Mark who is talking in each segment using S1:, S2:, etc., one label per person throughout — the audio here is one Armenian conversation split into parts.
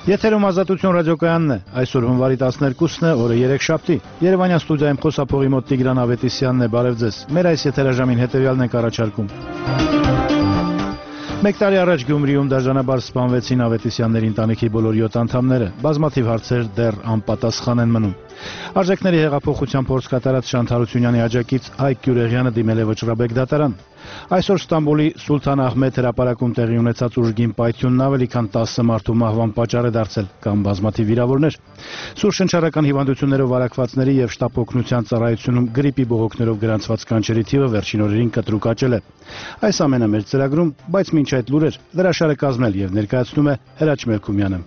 S1: Եթերում Ազատություն ռադիոկայանն է, այսօր հունվարի 12-ն է, օրը 3-շաբթի, Երևանյան ստուդիայում խոսափողի մոտ Տիգրան Ավետիսյանն է, բարև ձեզ, մեր այս եթերաժամին հետևյալն ենք առաջարկում։ Մեկ տարի առաջ Գյումրիում դաժանաբար սպանվեցին Ավետիսյանների ընտանիքի բոլոր 7 անդամները, բազմաթիվ հարցեր դեռ անպատասխան են մնում։ Արժեքների հեղափոխության փորձ կատարած Շանթ Հարությունյանի աջակից Հայկ Գյուրեղյանը դիմել է Վճռաբեկ դատարան։ Այսօր Ստամբուլի Սուլթան Ահմեդ հրապարակում տեղի ունեցած ուժգին պայթյունն ավելի քան 10 մարդու մահվան պատճառ է դարձել կամ բազմաթիվ վիրավորներ։ Սուր շնչառական հիվանդություններով վարակվածների եւ շտապ օգնության ծառայությունում գրիպի բողոքներով գրանցված կանչերի թիվը վերջին օրերին կտրուկ աճել է։ Այս ամենը մեր ծրագրում, բայց մինչ այդ լուրեր հրաշալը կազմել եւ ներկայացնում է Հրաչ Մելքումյանը։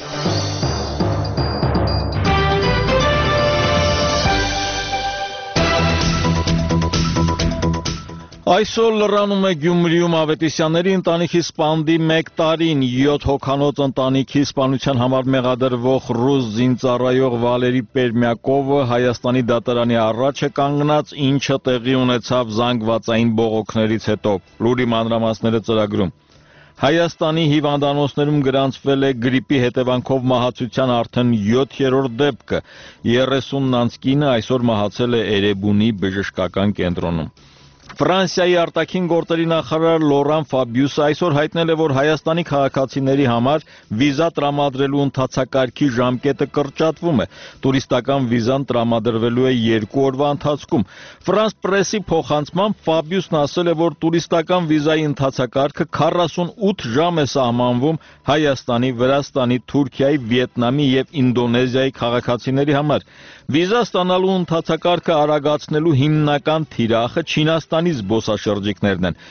S2: Այսօր լրանում է Գյումրիում Ավետիսյանների ընտանիքի սպանդի 1 տարին 7 հոգանոց ընտանիքի սպանության համար մեղադրվող ռուս զինծառայող Վալերի Պերմյակովը Հայաստանի դատարանի առաջ է կանգնած, ինչը տեղի ունեցավ զանգվածային բողոքներից հետո։ Լուրի մանրամասները ծրագրում։ Հայաստանի հիվանդանոցներում գրանցվել է գրիպի հետևանքով մահացության արդեն 7-րդ դեպքը։ 30-նանց կինը այսօր մահացել է Էրեբունի բժշկական կենտրոնում։ Ֆրանսիայի արտաքին գործերի նախարար Լորան Ֆաբիուսը այսօր հայտնել է, որ Հայաստանի քաղաքացիների համար վիզա տրամադրելու ընթացակարգի ժամկետը կրճատվում է։ Տուրիստական վիզան տրամադրվելու է 2 օրվա ընթացքում։ Ֆրանս պրեսի փոխանցմամբ Ֆաբիուսն ասել է, որ տուրիստական վիզայի ընթացակարգը 48 ժամ է սահմանվում Հայաստանի, Վրաստանի, Թուրքիայի, Վիետնամի եւ Ինդոնեզիայի քաղաքացիների համար։ Վիզա ստանալու ընթացակարգը արագացնելու հիմնական թիրախը Չինաստանի զբոսաշրջիկներն են։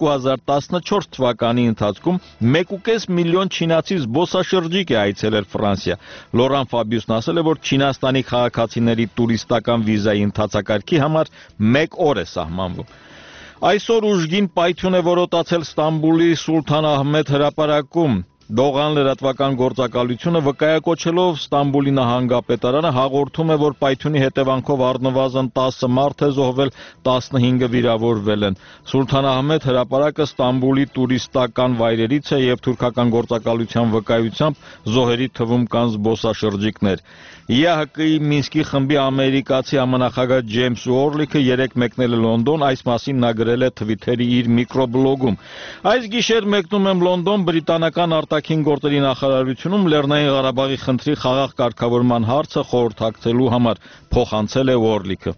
S2: 2014 թվականի ընթացքում 1.5 միլիոն չինացի զբոսաշրջիկ է այցելել Ֆրանսիա։ Լորան Ֆաբիուսն ասել է, որ Չինաստանի քաղաքացիների տուրիստական վիզայի ընթացակարգի համար 1 օր է սահմանվում։ Այսօր ուժգին պայթյուն է որոտացել Ստամբուլի Սուլթան Ահմեդ հրապարակում։ Դողան լրատվական գործակալությունը վկայակոչելով Ստամբուլի նահանգապետարանը հաղորդում է, որ պայթյունի հետևանքով առնվազն 10 մարդ է զոհվել, 15-ը վիրավորվել են։ Սուլթան Ահմեդ հրապարակը Ստամբուլի տուրիստական վայրերից է եւ թուրքական գործակալության վկայությամբ զոհերի թվում կան զբոսաշրջիկներ։ ԵԱՀԿ-ի Մինսկի խմբի ամերիկացի համանախագահ Ջեյմս Ուորլիքը 3 մեկնել է Լոնդոն, այս մասին նա գրել է Թվիթերի իր միկրոբլոգում։ Այս գիշեր մեկնում եմ Լոնդոն բրիտանական արտաքին գործերի նախարարությունում Լեռնային Ղարաբաղի խնդրի խաղաղ կարգավորման հարցը խորհրդակցելու համար, փոխանցել է Ուորլիքը։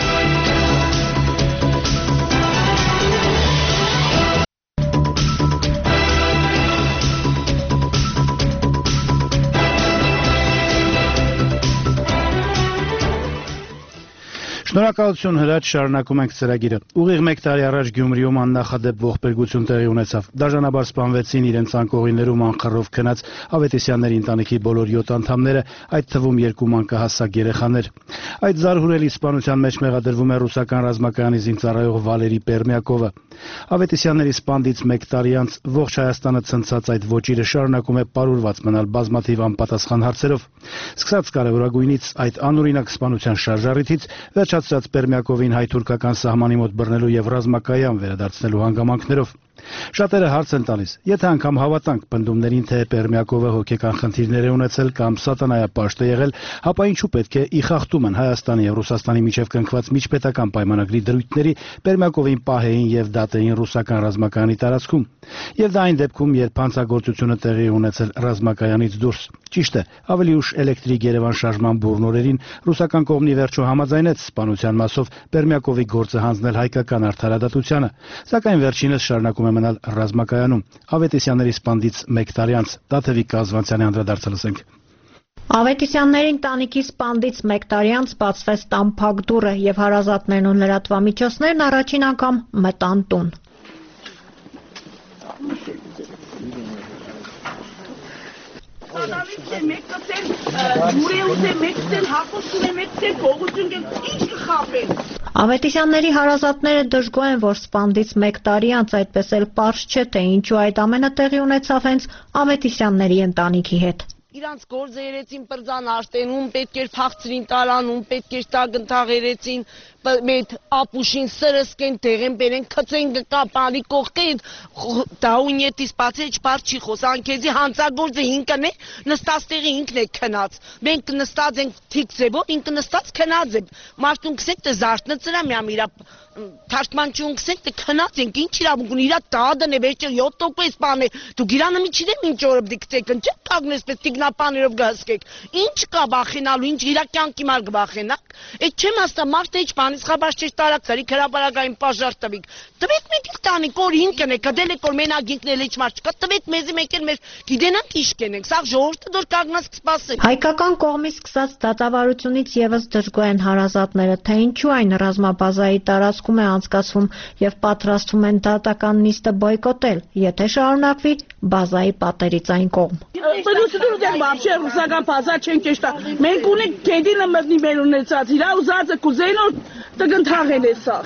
S1: Շնորհակալություն Հրաչ, շարունակում ենք ծրագիրը։ Ուղիղ 1 տարի առաջ Գյումրիում աննախադեպ ողբերգություն տեղի ունեցավ։ Դաժանաբար սպանվեցին իրենց անկողիներում անխռով քնած Ավետիսյանների ընտանիքի բոլոր 7 անդամները, այդ թվում 2 մանկահասակ երեխաներ։ Այդ զարհուրելի սպանության մեջ մեղադրվում է ռուսական ռազմակայանի զինծառայող Վալերի Պերմյակովը։ Ավետիսյանների սպանդից 1 տարի անց ողջ Հայաստանը ցնցած այդ ոճիրը շարունակում է պարուրված մնալ բազմաթիվ անպատասխան հարցերով։ Սկսած կարևորագույնից այդ անօրինակ սպանության շարժառիթից վերջացրած Պերմյակովին հայ-թուրքական սահմանի մոտ բռնելու եւ ռազմակայան վերադարձնելու հանգամանքներով։ Շատերը հարց են տալիս, եթե անգամ հավատանք պնդումներին, թե Պերմյակովը հոգեկան խնդիրներ է ունեցել կամ սատանայապաշտ է եղել, ապա ինչու պետք է ի խախտումն Հայաստանի եւ Ռուսաստանի միջև կնքված միջպետական պայմանագրի դրույթների Պերմյակովին պահեին եւ դատեին ռուսական ռազմակայանի տարածքում։ Եվ դա այն դեպքում, երբ հանցագործությունը տեղի ունեցել ռազմակայանից դուրս։ Ճիշտ է, ավելի ուշ էլեկտրիկ Երևան շարժման բուրն օրերին ռուսական կողմն ի վերջո համաձայնեց սպանության մասով Պերմյակովի գործը հանձնել հայկական արդարադատությանը, սակայն վերջինս շարունակում է մնալ ռազմակայանում։ Ավետիսյանների սպանդից 1 տարի անց Տաթևիկ Կազվանցյանի անդրադարձը լսենք։
S3: Ավետիսյանների ընտանիքի սպանդից 1 տարի անց բացվեց տան փակ դուռը եւ հարազատներն ու լրատվամիջոցներն առաջին անգամ մտան տուն։ Ավետիսյանների հարազատները դժգոհ են, որ սպանդից 1 տարի անց այդպես էլ պարզ չէ, թե ինչու այդ ամենը տեղի ունեցավ հենց Ավետիսյանների ընտանիքի հետ։
S4: Իրանց գործը երեցին պրձան աշտենում, պետք էր փախցրին տարանում, պետք էր տագնտաղ երեցին, Met ապուշին սրսկեն տեղեն բերեն քծեն կապանի կողքին դաունյետից բացի չփար չի խոսան քեզի հանցագործը ինքն է նստած տեղի ինքն է քնած մենք նստած ենք թիկ ձևով ինքը նստած քնած է մարդուն քսեք դե զարթնցրա միամ իրա թարգմանչուն քսեք դե քնած ենք ինչ իրավունք ունի իրա տադն է վերջը 7% բան է դու գիրանը մի չդեմ ինչ օրը դի քսեք ինչ կագնես պես տիգնապաներով գահսկեք ինչ կա բախենալու ինչ իրա կյանքի մար գբախենակ այդ չեմ ասա մարդը ինչ բանից խաբար չէ տարածարի քրաբարագային պաժար տվիկ տվեք մեկ տանի կոր ինքն է կդել է կոր մենակ ինքն էլ ինչ մարդ չկա տվեք մեզի մեկ էլ մեր գիտենանք ինչ կենենք սա ժողովուրդը դոր կագնաս կսպասի
S3: հայկական կողմից սկսած դատավարությունից եւս դժգոհ են հարազատները թե ինչու այն ռազմաբազայի տարածքում է անցկացվում եւ պատրաստվում են դատական նիստը բոյկոտել եթե շարունակվի բազայի պատերից այն կողմ
S5: вообще ռուսական բազա չեն կեշտա մենք ունենք գեդինը մտնի մեր ունեցած իրա ուզածը կուզենոր տգնթաղել է սա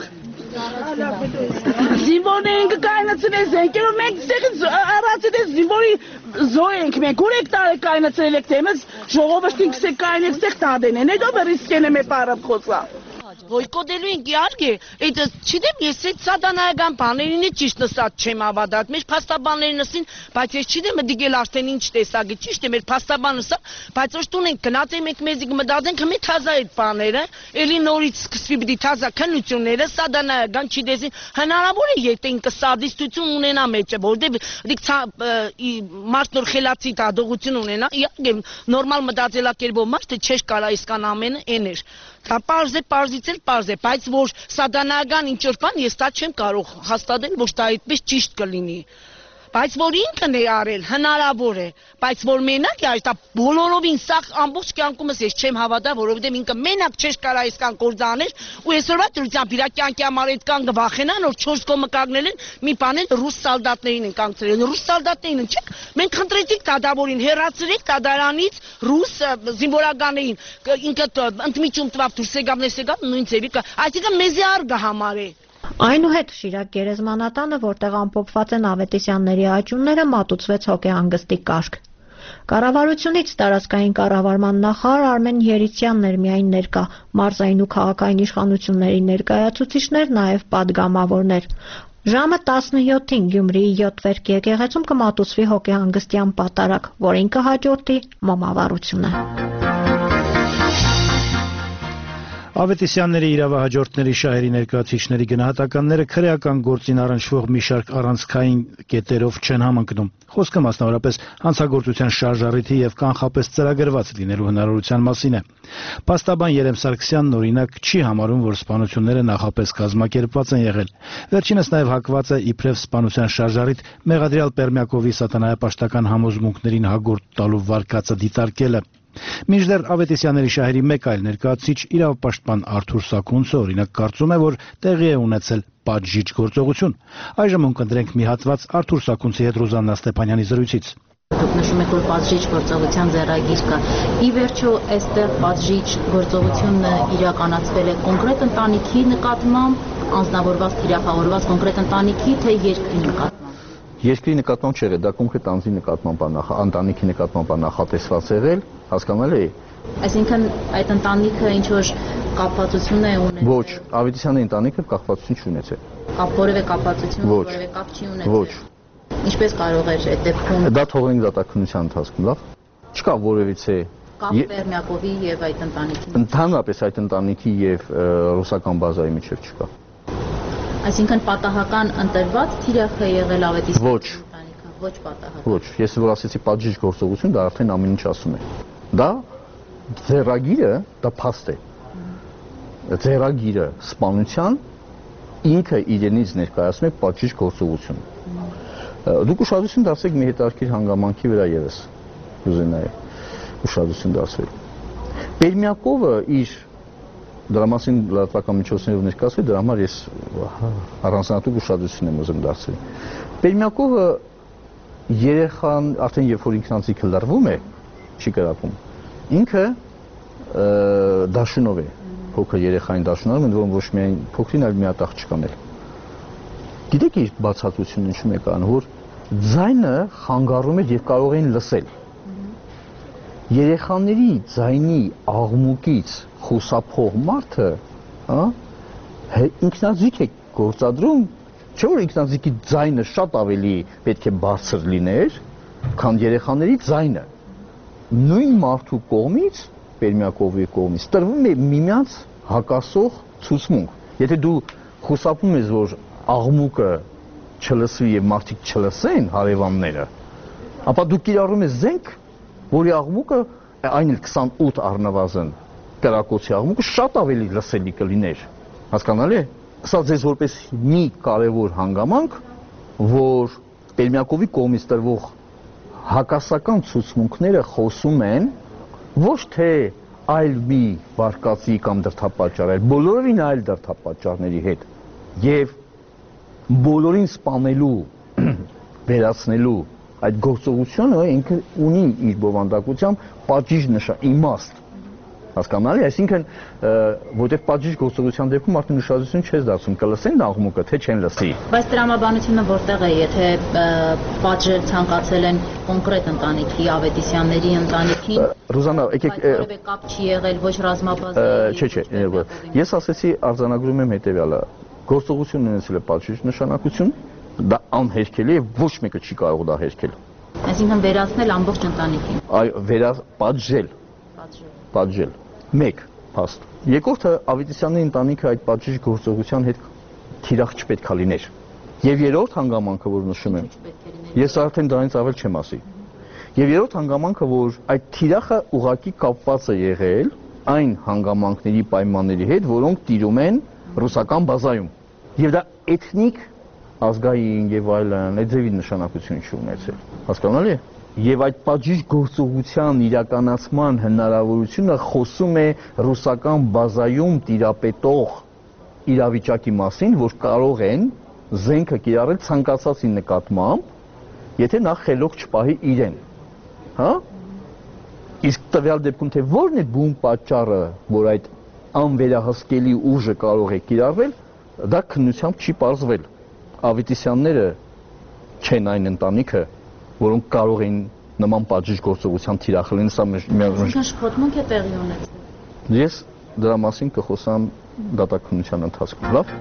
S5: Զինվորները կայնացրել զենքերով մենք ստեղից առածել զինվորի զոհ ենք մենք ուրեք տարի կայնացրել եք թեմս ժողովրդին կսեք կայնեք ստեղ տադեն են հետո բերիսկեն է մեր պարապ խոսա
S4: Բոյկոտելու ենք իհարկե, այդ չգիտեմ, ես այդ սատանայական բաներին է ճիշտ նստած չեմ ավադատ, մեր փաստաբաններին նստին, բայց ես չգիտեմ, դիգել արդեն ինչ տեսակի, ճիշտ է, մեր փաստաբանը սա, բայց ոչ տուն ենք գնաց ենք մեզ մտածենք հմի թազա այդ բաները, էլի նորից սկսվի պիտի թազա քննությունները, սատանայական չդեսին, հնարավոր է եթե ինքը սադիստություն ունենա մեջը, որտեղ մարդ նոր խելացի դատողություն ունենա, իհարկե նորմալ մտածելակերպով մարդը չէր կարա իսկան ամենը էներ Դա պարզ է, պարզից էլ պարզ է, բայց որ սատանայական ինչ-որ բան ես դա չեմ կարող հաստատել, որ դա այդպես ճիշտ կլինի։ Բայց որ ինքն է արել, հնարավոր է, բայց որ մենակ է, դա բոլորովին սա ամբողջ կյանքումս ես չեմ հավատա, որովհետև ինքը մենակ չէր կարա այսքան կործաներ, ու այսօրվա դրությամբ իր կյանքի համար այդքան կվախենան, որ 4 կողմը կանգնել են, մի բան էլ ռուս սալդատներին են կանգնեցրել, ռուս սալդատներին չէ՞, մենք խնդրեցինք դադավորին հեռացրեք դադարանից ռուս զինվորականներին, ինքը ընդմիջում տվավ դուրս եկավ, նույն ձևի, այսինքն մեզի արգա համար է։
S3: Այնուհետ Շիրակ գերեզմանատանը, որտեղ ամփոփված են Ավետիսյանների աճյունները, մատուցվեց հոգեհանգստի կարգ։ Կառավարությունից տարածքային կառավարման նախարար Արմեն Երիցյանն էր միայն ներկա, մարզային ու քաղաքային իշխանությունների ներկայացուցիչներ, նաև պատգամավորներ։ Ժամը 17-ին Գյումրիի 7 վերք եկեղեցում կմատուցվի հոգեհանգստյան պատարագ, որին կհաջորդի մոմավառությունը։
S1: Ավետիսյանների իրավահաջորդների շահերի ներկայացուցիչների գնահատականները քրեական գործին առնչվող մի շարք առանցքային կետերով չեն համընկնում։ Խոսքը մասնավորապես հանցագործության շարժառիթի եւ կանխապես ծրագրված լինելու հնարավորության մասին է։ Փաստաբան Երեմ Սարգսյանն օրինակ չի համարում, որ սպանությունները նախապես կազմակերպված են եղել։ Վերջինս նաև հակված է իբրև սպանության շարժառիթ մեղադրյալ Պերմյակովի սատանայապաշտական համոզմունքներին հագորդ տալու վարկածը դիտարկելը։ Մինչդեռ Ավետիսյանների շահերի մեկ այլ ներկայացուցիչ իրավապաշտպան Արթուր Սաքունցը օրինակ կարծում է, որ տեղի է ունեցել պատժիչ գործողություն։ Այժմ ունկնդրենք մի հատված Արթուր Սաքունցի հետ Ռուզաննա Ստեփանյանի զրույցից։
S6: Դուք նշում եք, որ պատժիչ գործողության ձեռագիր կա։ Ի վերջո, այստեղ պատժիչ գործողությունը իրականացվել է կոնկրետ ընտանիքի նկատմամբ, անձնավորված, թիրախավորված կոնկրետ ընտանիքի, թե երկրի նկատմամբ։
S7: Երկրի նկատմամբ չէ, դա կոնկրետ անձի նկատմամբ ընտանիքի նկատմամբ նախատեսված եղել, հասկանալ է։
S6: Այսինքն այդ ընտանիքը ինչ որ կապվածություն է ունեցել։
S7: Ոչ, Ավետիսյանի ընտանիքը կապվածություն չունեցել։
S6: Որևէ կապվածություն, որևէ կապ չի ունեցել։
S7: Ոչ։
S6: Ինչպես կարող էր այդ դեպքում։
S7: Դա թողենք դատաքննության ընթացքում, լավ։ Չկա որևիցե
S6: կապ Պերմյակովի եւ այդ ընտանիքի։
S7: Ընդհանրապես այդ ընտանիքի եւ ռուսական բազայի միջև չկա։
S6: Այսինքն պատահական ընտրված թիրախ է եղել Ավետիսյանի
S7: Ոչ։
S6: ընտանիքը, ոչ պատահական։
S7: Ոչ, ես որ ասեցի պատժիչ գործողություն, դա արդեն ամեն ինչ ասում է։ Դա ձեռագիրը, դա փաստ է։ Ձեռագիրը սպանության ինքը իրենից ներկայացնում է պատժիչ գործողություն։ Դուք ուշադրություն դարձեք մի հետաքրքիր հանգամանքի վրա եւս։ Ուզենայի ուշադրություն դարձնել։ Պերմյակովը իր դրա մասին լրատվական միջոցներով ներկայացվել, դրա համար ես առանձնատուկ ուշադրություն եմ ուզում դարձնել։ Պերմյակովը երեխան արդեն երբ որ ինքնանձիկը լրվում է, չի կրակում։ Ինքը դաշունով է, փոքր երեխային դաշունով, ընդ որում ոչ միայն փոքրին, այլ մի հատ աղջկան էլ։ Գիտեք իր բացատրությունը ինչու է կան, որ ձայնը խանգարում էր եւ կարող էին լսել։ Երեխաների ձայնի աղմուկից խուսափող մարդը, ինքնազիգ է գործադրում, չէ՞ որ ինքնազիգի ձայնը շատ ավելի պետք է բարձր լիներ, քան երեխաների ձայնը։ Նույն մարդու կողմից, Պերմյակովի կողմից տրվում է միմյանց հակասող ցուցմունք։ Եթե դու խուսափում ես, որ աղմուկը չլսվի եւ մարդիկ չլսեն հարևանները, ապա դու կիրառում ես զենք, որի աղմուկը այն էլ 28 առնվազն կրակոցի աղմուկը շատ ավելի լսելի կլիներ։ Հասկանալի է։ Սա ձեզ որպես մի կարևոր հանգամանք, որ Պերմյակովի կողմից տրվող հակասական ցուցմունքները խոսում են ոչ թե այլ մի վարկածի կամ դրդապատճառ, այլ բոլորին այլ դրդապատճառների հետ եւ բոլորին սպանելու, վերացնելու այդ գործողությունը ինքը ունի իր բովանդակությամբ պատիժ իմաստ։ Հասկանալի, այսինքն, որտեղ պատժիժ գործողության դեպքում մարդուն ուշադրություն չես դարձնում, կլսեն աղմուկը, թե չեն լսի։
S6: Բայց տրամաբանությունը որտեղ է, եթե պատժել ցանկացել են կոնկրետ ընտանիքի, Ավետիսյանների ընտանիքին,
S7: Ռուզանա,
S6: եկեք որևէ կապ չի եղել ոչ ռազմաբազայի։
S7: Չէ, ես ասեցի արձանագրում եմ հետեւյալը, գործողությունն ունեցել է պատժիժ նշանակություն, դա անհերքելի է, ոչ մեկը չի կարող դա հերքել։
S6: Այսինքն վերացնել ամբողջ ընտանիքին։
S7: Այո, պատժել։ Մեկ փաստ։ Երկրորդը Ավետիսյանների ընտանիքը այդ պատժիժ գործողության հետ թիրախ չպետք է լիներ։ Եվ երրորդ հանգամանքը, որ նշում եմ, ես արդեն դրանից ավել չեմ ասի։ Եվ երրորդ հանգամանքը, որ այդ թիրախը ուղղակի կապված է եղել այն հանգամանքների պայմանների հետ, որոնք տիրում են ռուսական բազայում։ Եվ դա էթնիկ, ազգային եւ այլն, այդ ձևի նշանակություն չի ունեցել։ Հասկանալի է։ Եվ այդ պատժիժ գործողության իրականացման հնարավորությունը խոսում է ռուսական բազայում տիրապետող իրավիճակի մասին, որ կարող են զենքը կիրառել ցանկացածի նկատմամբ, եթե նա խելոք չպահի իրեն։ Հա? Իսկ տվյալ դեպքում թե որն է բուն պատճառը, որ այդ անվերահսկելի ուժը կարող է կիրառվել, դա քննությամբ չի պարզվել։ Ավետիսյանները չեն այն ընտանիքը, որոնք կարող էին նման պատժիժ գործողության թիրախ լինել, սա
S6: Այսինքն շփոթմունք է տեղի ունեցել։
S7: Ես դրա մասին կխոսամ դատաքննության ընթացքում, լավ։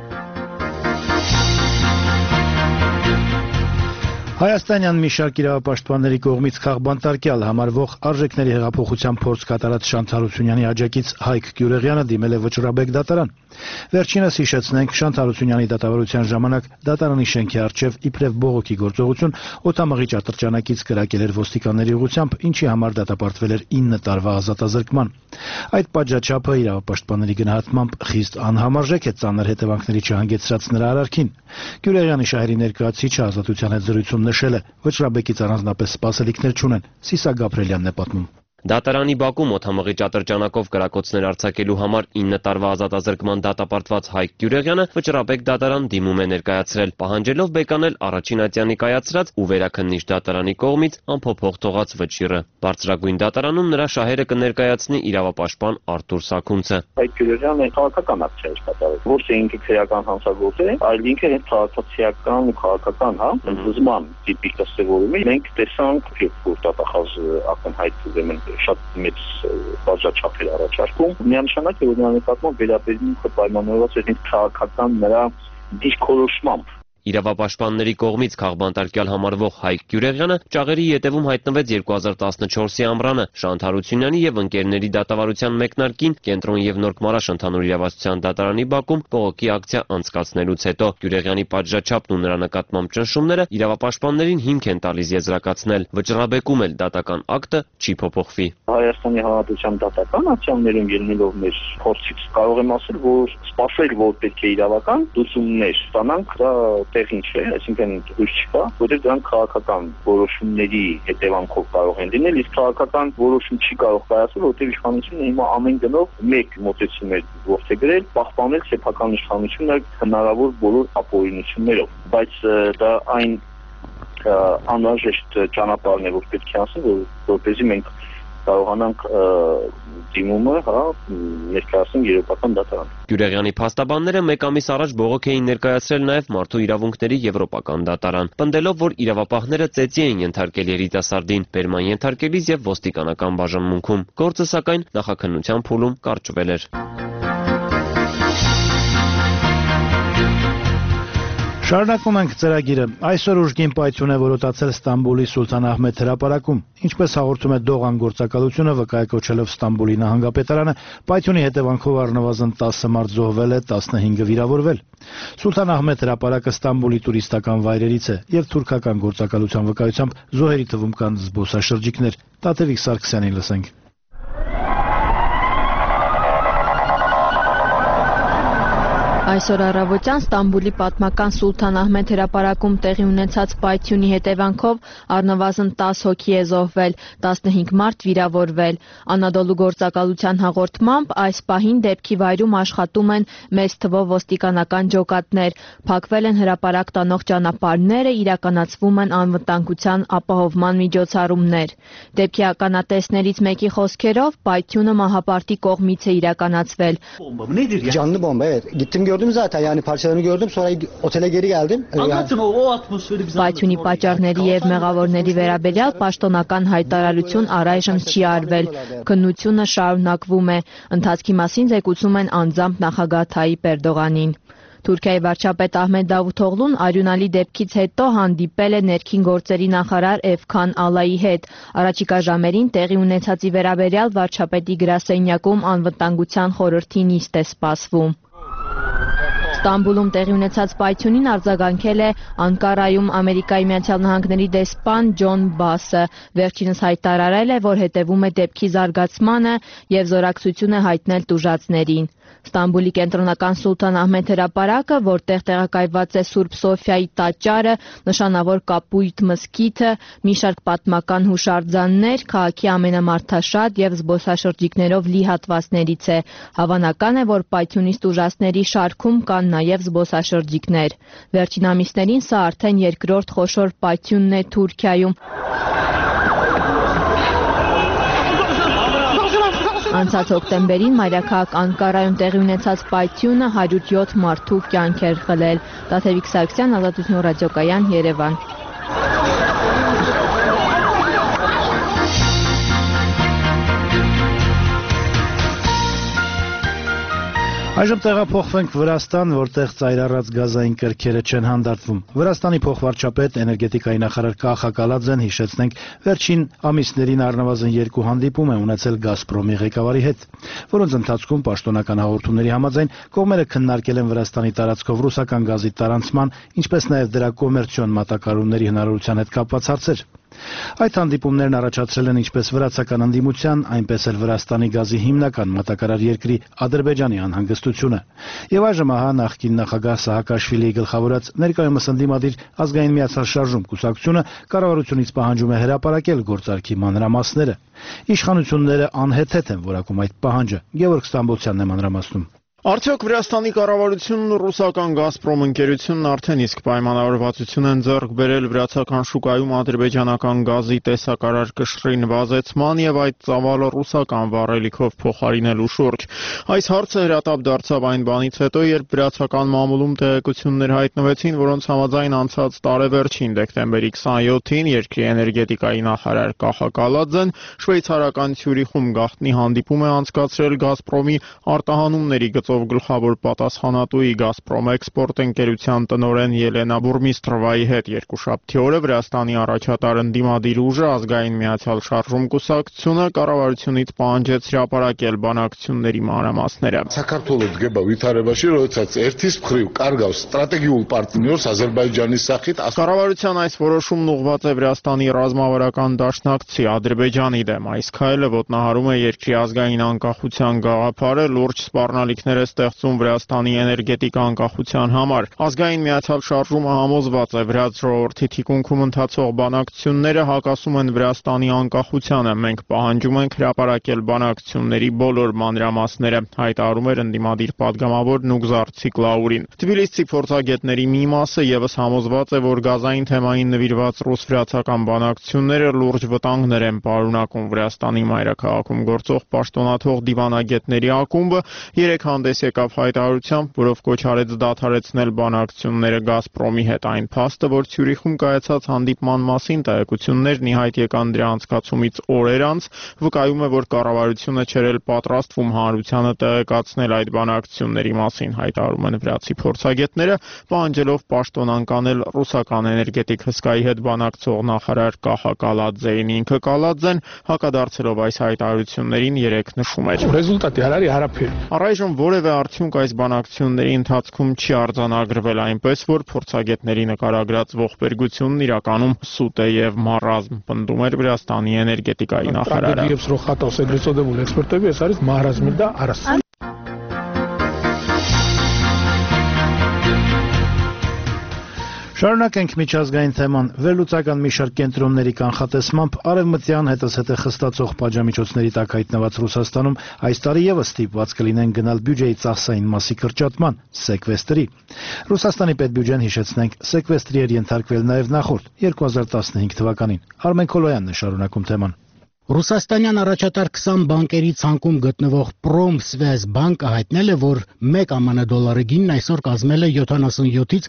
S1: Հայաստանյան մի շարք իրավապաշտպանների կողմից քաղբանտարկյալ համարվող արժեքների հեղափոխության փորձ կատարած Շանթ Հարությունյանի աջակից Հայկ Գյուրեղյանը դիմել է Վճռաբեկ դատարան։ Վերջինս հիշեցնենք, Շանթ Հարությունյանի դատավարության ժամանակ դատարանի շենքի առջև իբրև բողոքի գործողություն օդամղիչ ատրճանակից կրակել էր ոստիկանների ուղղությամբ, ինչի համար դատապարտվել էր 9 տարվա ազատազրկման։ Այդ պատժաչափը իրավապաշտպանների գնահատմամբ խիստ անհամարժեք է, ծանր հետևանքների չհանգեցրած նրա արարքին։ Գյուրեղյանի շահերի ներկայացուցիչը ազատության հետ զրույցում նշել է, Վճռաբեկից առանձնապես սպասելիքներ չունեն։ Սիսա Գաբրելյանն է պատմում։
S8: Դատարանի բակում օդամղիչ ատրճանակով կրակոցներ արձակելու համար 9 տարվա ազատազրկման դատապարտված Հայկ Գյուրեղյանը Վճռաբեկ դատարան դիմում է ներկայացրել, պահանջելով բեկանել առաջին ատյանի կայացրած ու վերաքննիչ դատարանի կողմից անփոփոխ թողած վճիռը։ Բարձրագույն դատարանում նրա շահերը կներկայացնի իրավապաշտպան Արտուր Սաքունցը։
S9: Հայկ Գյուրեղյանը քաղաքական ակցիա էր կատարել, ոչ թե ինքը քրեական հանցագործ է, այլ ինքը հենց քաղաքացիական ու քաղաքական, ընդդիմման տիպի կստեվորում է։ Մենք տեսանք, որ դատախազ ակնհայտ ուրեմն շատ մեծ բաժաչափ էր առաջարկում։ Միանշանակ է, որ նրա նկատմամբ վերաբերմունքը պայմանավորված էր քաղաքական նրա դիրքորոշմամբ։
S8: Իրավապաշտպանների կողմից քաղբանտարկյալ համարվող Հայկ Գյուրեղյանը ճաղերի ետևում հայտնվեց 2014-ի ամռանը Շանթ Հարությունյանի եւ ընկերների դատավարության մեկնարկին Կենտրոն եւ Նորք Մարաշ ընդհանուր իրավասության դատարանի բակում բողոքի ակցիա անցկացնելուց հետո Գյուրեղյանի պատժաչափն ու նրա նկատմամբ ճնշումները իրավապաշտպաններին հիմք են տալիս եզրակացնել։ Վճռաբեկում էլ դատական ակտը չի փոփոխվի։
S9: Հայաստանի Հանրապետության դատական ակցիաներում ելնելով մեր փորձից կարող եմ ասել, որ սպասել, որ պետք է իրավական լուծումներ ստանանք, դա տեղին չէ, այսինքն հույս չկա, որտեղ դրանք քաղաքական որոշումների հետևանքով կարող են լինել, իսկ քաղաքական որոշում չի կարող կայացնել, որտեղ իշխանությունը հիմա ամեն գնով մեկ մոտեցում է որդեգրել, պահպանել սեփական իշխանությունը հնարավոր բոլոր ապօրինություններով, բայց դա այն անհրաժեշտ ճանապարհն է, որ պետք է ասել, որպեսզի մենք կարողանանք դիմումը, ներկայացնել Եվրոպական դատարան։
S8: Գյուրեղյանի փաստաբանները մեկ ամիս առաջ բողոք էին ներկայացրել նաև մարդու իրավունքների Եվրոպական դատարան, պնդելով, որ իրավապահները ծեծի էին ենթարկել երիտասարդին, բերման ենթարկելիս եւ ոստիկանական բաժանմունքում։ Գործը սակայն նախաքննության փուլում կարճվել էր։
S1: Շարունակում ենք ծրագիրը։ Այսօր ուժգին պայթյուն է որոտացել Ստամբուլի Սուլթան Ահմեդ հրապարակում։ Ինչպես հաղորդում է Դողան գործակալությունը, վկայակոչելով Ստամբուլի նահանգապետարանը, պայթյունի հետևանքով առնվազն 10 մարդ զոհվել է, 15-ը վիրավորվել։ Սուլթան Ահմեդ հրապարակը Ստամբուլի տուրիստական վայրերից է եւ թուրքական գործակալության վկայությամբ զոհերի թվում կան զբոսաշրջիկներ։ Տատևիկ Սարգսյանին լսենք։
S3: Այսօր առավոտյան Ստամբուլի պատմական Սուլթան Ահմեդ հրապարակում տեղի ունեցած պայթյունի հետևանքով առնվազն 10 հոգի է զոհվել, 15 մարդ վիրավորվել։ Անադոլու գործակալության հաղորդմամբ այս պահին դեպքի վայրում աշխատում են մեծ թվով ոստիկանական ջոկատներ, փակվել են հրապարակ տանող ճանապարհները, իրականացվում են անվտանգության ապահովման միջոցառումներ։ Դեպքի ականատեսներից մեկի խոսքերով պայթյունը մահապարտի կողմից է իրականացվել։
S10: Canlı bomba, evet. Gittim gördüm zaten, yani parçalarını gördüm, sonra otele geri geldim.
S3: Anlatın o atmosferi bize. Պայթյունի պատճառների եւ մեղավորների վերաբերյալ պաշտոնական հայտարարություն առայժմ չի արվել։ Քննությունը շարունակվում է։ Ընթացքի մասին զեկուցում են անձամբ նախագահ Թայիպ Էրդողանին։ Թուրքիայի վարչապետ Ահմեդ Դավութօղլուն արյունալի դեպքից հետո հանդիպել է ներքին գործերի նախարար Էվքան Ալայի հետ։ Առաջիկա ժամերին տեղի ունեցածի վերաբերյալ վարչապետի գրասենյակում անվտանգության խորհրդի նիստ է սպասվում։ Ստամբուլում տեղի ունեցած պայթյունին արձագանքել է Անկարայում Ամերիկայի Միացյալ Նահանգների դեսպան Ջոն Բասը։ Վերջինս հայտարարել է, որ հետևում է դեպքի զարգացմանը եւ զորակցություն է հայտնել տուժածներին։ Ստամբուլի կենտրոնական Սուլթան Ահմեդ հրապարակը, որտեղ տեղակայված է Սուրբ Սոֆիայի տաճարը, նշանավոր Կապույտ մզկիթը, մի շարք պատմական հուշարձաններ, քաղաքի ամենամարդաշատ եւ զբոսաշրջիկներով լի հատվածներից է։ Հավանական է, որ պայթյունից տուժածների շարքում կան նաեւ զբոսաշրջիկներ։ Վերջին ամիսներին սա արդեն երկրորդ խոշոր պայթյունն է Թուրքիայում։ Անցած հոկտեմբերին մայրաքաղաք Անկարայում տեղի ունեցած պայթյունը 107 մարդու կյանք էր խլել։ Տաթևիկ Սարգսյան, Ազատություն ռադիոկայան, Երևան։
S1: Այժմ տեղափոխվենք Վրաստան, որտեղ ծայրառած գազային կրքերը չեն հանդարտվում։ Վրաստանի փոխվարչապետ էներգետիկայի նախարար Կախա Կալաձեն հիշեցնենք վերջին ամիսներին առնվազն 2 հանդիպում է ունեցել Գազպրոմի ղեկավարի հետ, որոնց ընթացքում պաշտոնական հաղորդումների համաձայն կողմերը քննարկել են Վրաստանի տարածքով ռուսական գազի տարանցման, ինչպես նաև դրա կոմերցիոն մատակարարումների հնարավորության հետ կապված հարցեր։ Այդ հանդիպումներն առաջացրել են ինչպես վրացական ընդդիմության, այնպես էլ Վրաստանի գազի հիմնական մատակարար երկրի Ադրբեջանի անհանգստությունը։ Եվ այժմ ահա նախկին նախագահ Սահակաշվիլիի գլխավորած ներկայումս ընդդիմադիր ազգային միացյալ շարժում կուսակցությունը կառավարությունից պահանջում է հրապարակել գործարքի մանրամասները։ Իշխանությունները անհեթեթ են որակում այդ պահանջը։ Գևորգ Ստամբոլցյանն է մանրամասնում։
S2: Արդյոք Վրաստանի կառավարությունն ու ռուսական Գազպրոմ ընկերությունն արդեն իսկ պայմանավորվածություն են ձեռք բերել վրացական շուկայում ադրբեջանական գազի տեսակարար կշռի նվազեցման եւ այդ ծավալը ռուսական վառելիքով փոխարինելու շուրջ։ Այս հարցը հրատապ դարձավ այն բանից հետո, երբ վրացական մամուլում տեղեկություններ հայտնվեցին, որոնց համաձայն անցած տարեվերջին դեկտեմբերի 27-ին երկրի էներգետիկայի նախարար Կախա Կալաձեն շվեյցարական Ցյուրիխում գաղտնի հանդիպում է անցկացրել Գազպրոմի արտահանումների գլխավոր պատասխանատուի Գազպրոմ էքսպորտ ընկերության տնօրեն Ելենա Բուրմիստրովայի հետ երկուշաբթի օրը Վրաստանի առաջատար ընդդիմադիր ուժը ազգային միացյալ շարժում կուսակցությունը կառավարությունից պահանջեց հրապարակել բանակցությունների մանրամասները։
S11: Საქართველოს დგება ვითარებაში, როდესაც ერთის მხრივ კარგავს სტრატეგიულ პარტნიორს Ադրբեջանի სახით։
S2: Կառավարության այս որոշումն ուղղված է Վրաստանի ռազմավարական դաշնակցի Ադրբեջանի դեմ։ Այս քայլը ոտնահարում է երկրի ազգային անկախության գաղափարը, լուրջ սպառնալիքներ ստեղծում Վրաստանի էներգետիկ անկախության համար։ Ազգային միացյալ շարժումը համոզված է վրաց ժողովրդի թիկունքում ընթացող բանակցությունները հակասում են Վրաստանի անկախությանը։ Մենք պահանջում ենք հրապարակել բանակցությունների բոլոր մանրամասները, հայտարարում էր ընդդիմադիր падգամավոր Նուգզար Ցիկլաուրին։ Թբիլիսցի փորձագետների մի մասը եւս համոզված է, որ գազային թեմային նվիրված ռուս-վրացական բանակցությունները լուրջ վտանգներ են պարունակում։ Վրաստանի մայրաքաղաքում գործող պաշտոնաթող դիվանագետների ակումբը երեք հանդես
S12: դես եկավ հայտարարությամբ, որով կոչ արեց դադարեցնել բանակցությունները Գազպրոմի հետ։ Այն փաստը, որ Ցյուրիխում կայացած հանդիպման մասին տեղեկություններն ի հայտ եկան դրա անցկացումից օրեր անց, վկայում է, որ կառավարությունը չէր էլ պատրաստվում հանրությանը տեղեկացնել այդ բանակցությունների մասին, հայտարարում են վրացի փորձագետները, պահանջելով պաշտոնանկանել ռուսական էներգետիկ հսկայի հետ բանակցող նախարար Կահա Կալաձեին։ Ինքը Կալաձեն հակադարձելով այս հայտարարություններին երեկ նշում էր. Առայժմ որևէ արդյունք այս բանակցությունների ընթացքում չի արձանագրվել, այնպես որ փորձագետների նկարագրած ողբերգությունն իրականում սուտ է եւ մարազմ, պնդում էր Վրաստանի էներգետիկայի նախարարը։
S1: Շարունակենք միջազգային թեման։ Վերլուծական մի շարք կենտրոնների կանխատեսմամբ արևմտյան հետզհետե խստացող պատժամիջոցների տակ հայտնված Ռուսաստանում այս տարի եւս ստիպված կլինեն գնալ բյուջեի ծախսային մասի կրճատման, սեկվեստրի։ Ռուսաստանի պետբյուջեն, հիշեցնենք, սեկվեստրի էր ենթարկվել նաեւ նախորդ 2015 թվականին։ Արմեն Քոլոյանն է շարունակում թեման։
S13: Ռուսաստանյան առաջատար 20 բանկերի ցանկում գտնվող Պրոմսվեզբանկը հայտնել է, որ 1 ԱՄՆ դոլարի գինն այսօր կազմել է 77-ից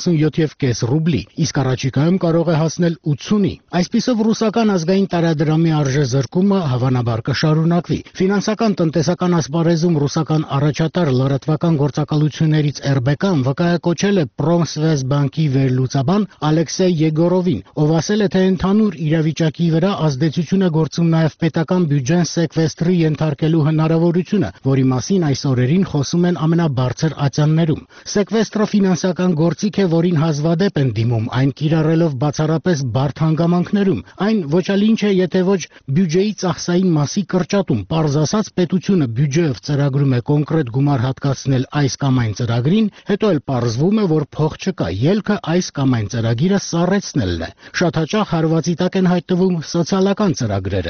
S13: 77.5 ռուբլի, իսկ առաջիկայում կարող է հասնել 80-ի։ Այսպիսով ռուսական ազգային տարադրամի արժեզրկումը հավանաբար կշարունակվի։ Ֆինանսական տնտեսական ասպարեզում ռուսական առաջատար լրատվական գործակալություններից ՌԲԿ-ն վկայակոչել է Պրոմսվեզբանկի վերլուծաբան Ալեքսեյ Եգորովին, ով ասել է, թե ընդհանուր իրավիճակի վրա ազդեցություն է գործում նաև պետական բյուջեն սեկվեստրի ենթարկելու հնարավորությունը, որի մասին այս օրերին խոսում են ամենաբարձր ատյաններում։ Սեկվեստրը ֆինանսական գործիք է, որին հազվադեպ են դիմում, այն կիրառելով բացառապես բարդ հանգամանքներում։ Այն ոչալինչ է, եթե ոչ բյուջեի ծախսային մասի կրճատում։ Պարզ ասած, պետությունը բյուջեով ծրագրում է կոնկրետ գումար հատկացնել այս կամ այն ծրագրին, հետո էլ պարզվում է, որ փող չկա, ելքը այս կամ այն ծրագիրը սառեցնելն է։ Շատ հաճախ հարվածի տակ են հայտնվում սոցիալական ծրագրերը։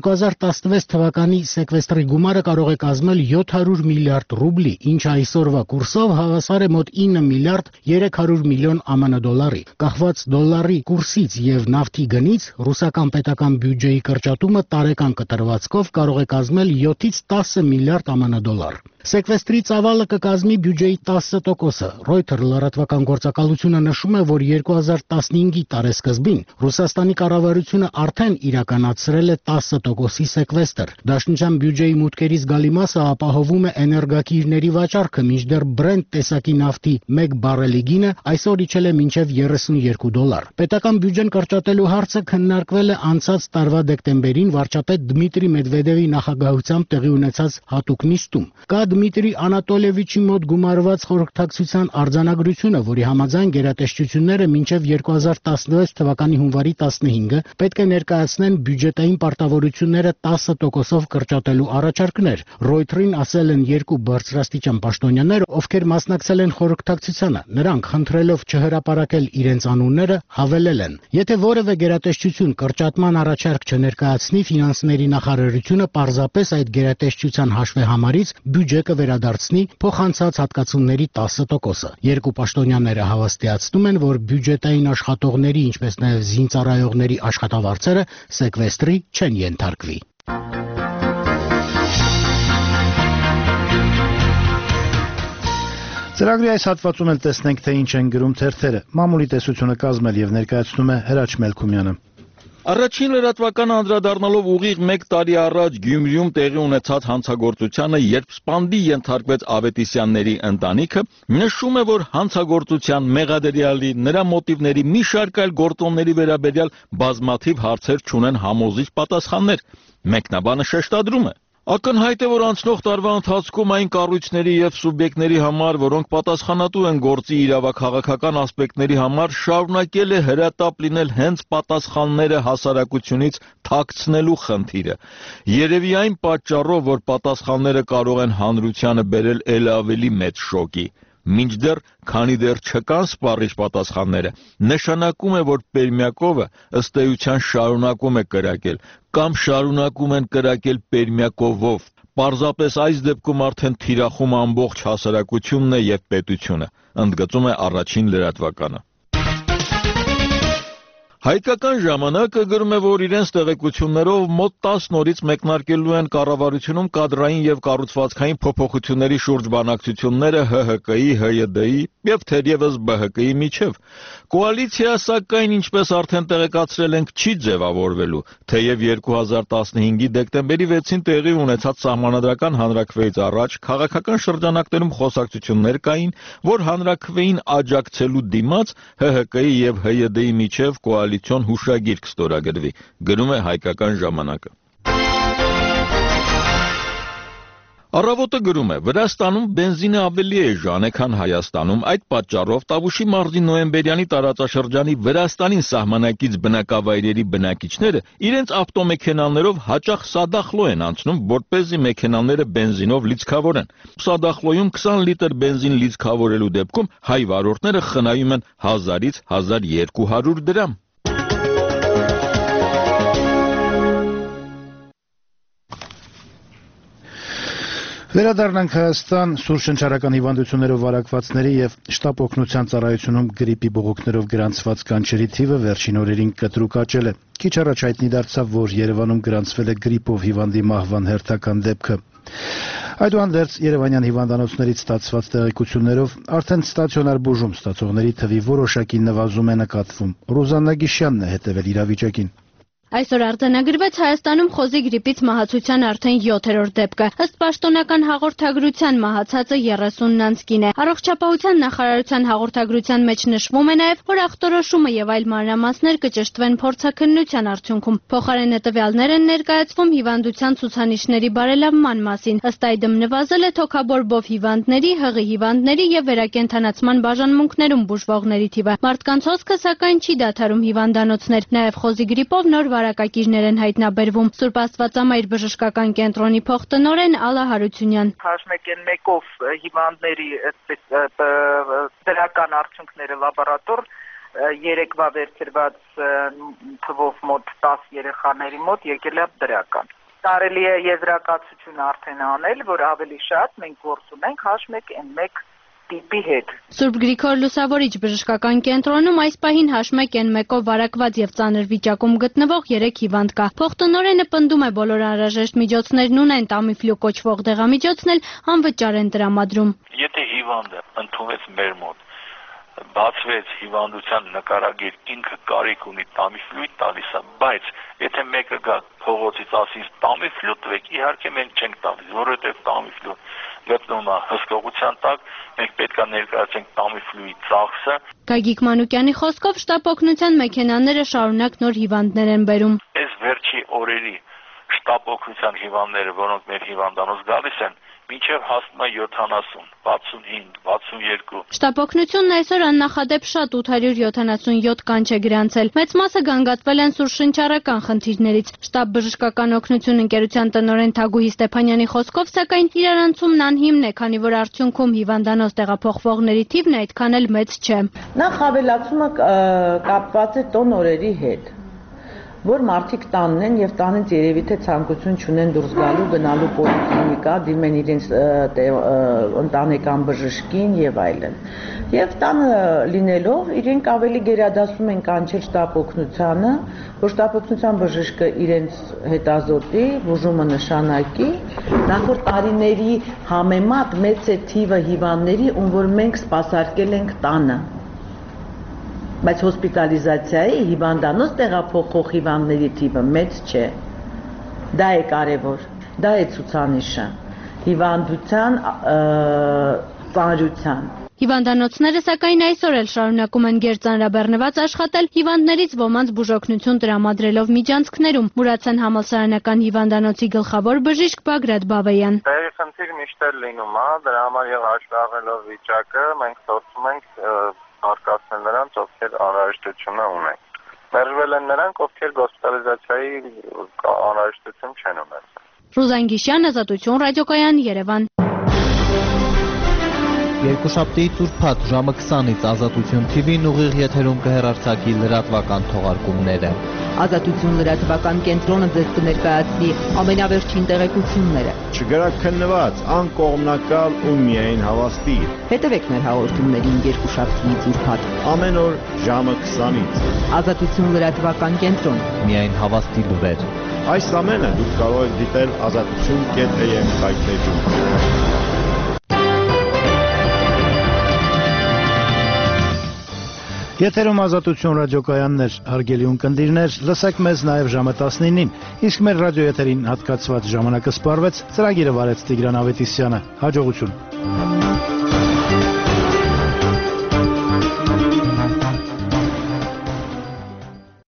S13: 2016 թվականի սեկվեստրի գումարը կարող է կազմել 700 միլիարդ ռուբլի, ինչը այսօրվա կուրսով հավասար է մոտ 9 միլիարդ 300 միլիոն ԱՄՆ դոլարի։ Կախված դոլարի կուրսից եւ նավթի գնից ռուսական պետական բյուջեի կրճատումը տարեկան կտրվածքով կարող է կազմել 7-ից 10 միլիարդ ԱՄՆ դոլար։ Սեկվեստրի ծավալը կկազմի բյուջեի 10%-ը։ Reuters լրատվական գործակալությունը նշում է, որ 2015-ի տարեսկզբին Ռուսաստանի կառավարությունը արդեն իրականացրել է 10%-ի սեկվեստր։ Դաշնության բյուջեի մուտքերի զգալի մասը ապահովում է էներգակիրների վաճառքը, մինչդեռ Brent տեսակի նավթի 1 բարելի գինը այսօր իջել է մինչև 32 դոլար։ Պետական բյուջեն կրճատելու հարցը քննարկվել է անցած տարվա դեկտեմբերին վարչապետ Դմիտրի Մեդվեդևի նախագահությամբ տեղի ունեցած հատուկ նիստում։ Կա Դմիտրի Անատոլիևիչի մոտ գումարված խորհրդակցության արձանագրությունը, որի համաձայն գերատեսչությունները մինչև 2016 թվականի հունվարի 15-ը պետք է ներկայացնեն բյուջետային պարտավորությունները 10%-ով կրճատելու առաջարկներ։ Reuters-ին ասել են երկու բարձրաստիճան պաշտոնյաներ, ովքեր մասնակցել են խորհրդակցությանը։ Նրանք խնդրելով չհրապարակել իրենց անունները, հավելել են. Եթե որևէ գերատեսչություն կրճատման առաջարկ չներկայացնի, ֆինանսների նախարարությունը պարզապես այդ գերատեսչության հաշվեհամարից բյուջե կվերադարձնի փոխանցած հատկացումների 10%-ը։ Երկու պաշտոնյաները հավաստիացնում են, որ բյուջետային աշխատողների, ինչպես նաև զինծառայողների աշխատավարձերը սեկվեստրի չեն ենթարկվի։
S1: Ծրագրի այս հատվածում էլ տեսնենք, թե ինչ են գրում թերթերը։ Մամուլի տեսությունը կազմել եւ ներկայացնում է Հրաչ Մելքումյանը։
S2: Առաջին լրատվական անդրադառնալով ուղիղ 1 տարի առաջ Գյումրիում տեղի ունեցած հանցագործությանը, երբ սպանդի ենթարկվեց Ավետիսյանների ընտանիքը, նշում է, որ հանցագործության մեղադրյալի, նրա մոտիվների մի շարք այլ գործոնների վերաբերյալ բազմաթիվ հարցեր չունեն համոզիչ պատասխաններ։ Մեկնաբանը շեշտադրում է. Ակնհայտ է, որ անցնող տարվա ընթացքում այն կառույցների եւ սուբյեկտների համար, որոնք պատասխանատու են գործի իրավաքաղաքական ասպեկտների համար, շարունակել է հրատապ լինել հենց պատասխանները հասարակությունից թաքցնելու խնդիրը։ Երևի այն պատճառով, որ պատասխանները կարող են հանրությանը բերել ել ավելի մեծ շոկի։ Մինչդեռ, քանի դեռ չկան սպառիչ պատասխանները, նշանակում է, որ Պերմյակովը ըստ էության շարունակում է կրակել, կամ շարունակում են կրակել Պերմյակովով։ Պարզապես այս դեպքում արդեն թիրախում ամբողջ հասարակությունն է եւ պետությունը, ընդգծում է առաջին լրատվականը։ Հայկական ժամանակը գրում է, որ իրենց տեղեկություններով մոտ 10 օրից մեկնարկելու են կառավարությունում կադրային եւ կառուցվածքային փոփոխությունների շուրջ բանակցությունները ՀՀԿ-ի, ՀՅԴ-ի եւ թերևս ԲՀԿ-ի միջև։ Կոալիցիա, սակայն, ինչպես արդեն տեղեկացրել ենք, չի ձևավորվելու, թեև 2015-ի դեկտեմբերի 6-ին տեղի ունեցած սահմանադրական հանրաքվեից առաջ քաղաքական շրջանակներում խոսակցություններ կային, որ հանրաքվեին աջակցելու դիմաց ՀՀԿ-ի եւ ՀՅԴ-ի միջև կոալիցիոն հուշագիր կստորագրվի, գրում է Հայկական ժամանակը։ Առավոտը գրում է. Վրաստանում բենզինը ավելի էժան է, քան Հայաստանում, այդ պատճառով Տավուշի մարզի նոյեմբերյանի տարածաշրջանի Վրաստանին սահմանակից բնակավայրերի բնակիչները իրենց ավտոմեքենաներով հաճախ Սադախլո են անցնում, որպեսզի մեքենաները բենզինով լիցքավորեն։ Սադախլոյում 20 լիտր բենզին լիցքավորելու դեպքում հայ վարորդները խնայում են 1000-ից 1200 դրամ։
S1: Վերադառնանք Հայաստան, սուր շնչառական հիվանդություններով վարակվածների եւ շտապ օգնության ծառայությունում գրիպի բողոքներով գրանցված կանչերի թիվը վերջին օրերին կտրուկ աճել է։ Քիչ առաջ հայտնի դարձավ, որ Երևանում գրանցվել է գրիպով հիվանդի մահվան հերթական դեպքը։ Այդուհանդերձ Երևանյան հիվանդանոցներից ստացված տեղեկություններով արդեն ստացիոնար բուժում ստացողների թվի որոշակի նվազում է նկատվում։ Ռուզաննա Գիշյանն է հետևել իրավիճակին։
S14: Այսօր արձանագրվեց Հայաստանում խոզի գրիպից մահացության արդեն 7-րդ դեպքը։ Ըստ պաշտոնական հաղորդագրության մահացածը 30 անց կին է։ Առողջապահության նախարարության հաղորդագրության մեջ նշվում է նաև, որ ախտորոշումը եւ այլ մանրամասներ կճշտվեն փորձաքննության արդյունքում։ Փոխարենը տվյալներ են ներկայացվում հիվանդության ցուցանիշների բարելավման մասին։ Ըստ այդմ նվազել է թոքաբորբով հիվանդների, հղի հիվանդների եւ վերակենդանացման բաժանմունքներում բուժվողների թիվը։ Մարդկանց հոսքը սակայն չի դադարում հիվանդանոցներ։ Նաև խոզի գրիպով նոր վարակակիրներ են հայտնաբերվում։ Սուրբ Աստվածամայր բժշկական կենտրոնի փոխտնօրեն Ալա Հարությունյան։
S15: H1N1-ով հիվանդների դրական արդյունքները լաբորատոր երեկվա վերցրված թվով մոտ 10 երեխաների մոտ եկել է դրական։ Կարելի է եզրակացություն արդեն անել, որ ավելի շատ մենք գործ ունենք H1N1 տիպի հետ։
S14: Սուրբ Գրիգոր Լուսավորիչ բժշկական կենտրոնում այս պահին H1N1-ով վարակված եւ ծանր վիճակում գտնվող 3 հիվանդ կա։ Փոխտնօրենը պնդում է, բոլոր անհրաժեշտ միջոցներն ունեն, Tamiflu կոչվող դեղամիջոցն էլ անվճար են տրամադրում։
S16: Եթե հիվանդը ընդունվեց մեր մոտ, բացվեց հիվանդության նկարագիր, ինքը կարիք ունի Tamiflu-ի տալիս է, բայց եթե մեկը գա փողոցից ասի Tamiflu տվեք, իհարկե մենք չենք տալիս, որովհետեւ Tamiflu գտնվում է հսկողության տակ, մենք պետք է ներկայացնենք Tamiflu-ի ծախսը։
S14: Գագիկ Մանուկյանի խոսքով շտապ օգնության մեքենաները շարունակ նոր հիվանդներ են բերում։
S16: Այս վերջի օրերի շտապ օգնության հիվանդները, որոնք մեր հիվանդանոց գալիս են, մինչև հասնում է 70, 65, 62։
S14: Շտապ օգնությունն այսօր աննախադեպ շատ 877 կանչ է գրանցել։ Մեծ մասը գանգատվել են սուր շնչառական խնդիրներից։ Շտապ բժշկական օգնություն ընկերության տնօրեն Թագուհի Ստեփանյանի խոսքով, սակայն իրարանցումն անհիմն է, քանի որ արդյունքում հիվանդանոց տեղափոխվողների թիվն այդքան էլ մեծ չէ։
S17: Նախ ավելացումը կապված է տոն օրերի հետ, որ մարդիկ տանն են եւ տանից երևի թե ցանկություն չունեն դուրս գալու, գնալու պոլիկլինիկա, դիմեն իրենց ընտանեկան բժշկին եւ այլն։ Եվ տանը լինելով իրենք ավելի գերադասում են կանչել շտապ օգնությանը, որ շտապ օգնության բժիշկը իրենց հետազոտի, բուժումը նշանակի։ Նախորդ տարիների համեմատ մեծ է թիվը հիվանդների, ում որ մենք սպասարկել ենք տանը։ Բայց հոսպիտալիզացիայի հիվանդանոց տեղափոխող հիվանդների թիվը մեծ չէ։ Դա է կարևոր, դա է ցուցանիշը հիվանդության ծանրության։
S14: Հիվանդանոցները սակայն այսօր էլ շարունակում են գերծանրաբեռնված աշխատել հիվանդներից ոմանց բուժօգնություն տրամադրելով միջանցքներում, Մուրացան համալսարանական հիվանդանոցի գլխավոր բժիշկ Բագրատ Բավեյան։
S18: Տեղի խնդիր միշտ էլ լինում է, դրա համար եւ հաշվառելով վիճակը մենք փորձում ենք արկածնել նրանց, ովքեր անհրաժեշտություն ունեն։ Մերժվել են նրանք, ովքեր հոսպիտալիզացիայի անհրաժեշտություն չեն ունեցել։
S14: Ռուզան Գիշյան, Ազատություն ռադիոկայան, Երևան։
S19: Երկուշաբթի Տուրփաթ ժամը 20-ից Ազատություն TV-ն ուղիղ եթերում կհեռարձակի լրատվական թողարկումները։
S20: Ազատություն լրատվական կենտրոնը ձեզ կներկայացնի ամենավերջին տեղեկությունները։
S21: Չգրաքննված, անկողմնակալ ու միայն հավաստի։
S20: Հետևեք մեր հաղորդումներին երկուշաբթիից Ուրբաթ։
S21: Ամեն օր ժամը 20-ից։
S20: Ազատություն լրատվական կենտրոն։
S19: Միայն հավաստի լուրեր։
S21: Այս ամենը դուք կարող եք դիտել azatutun.am կայքէջում։
S1: Եթերում Ազատություն ռադիոկայաններ, հարգելի ունկնդիրներ, լսեք մեզ նաև ժամը 19-ին, իսկ մեր ռադիոեթերին հատկացված ժամանակը սպառվեց, ծրագիրը վարեց Տիգրան Ավետիսյանը, հաջողություն։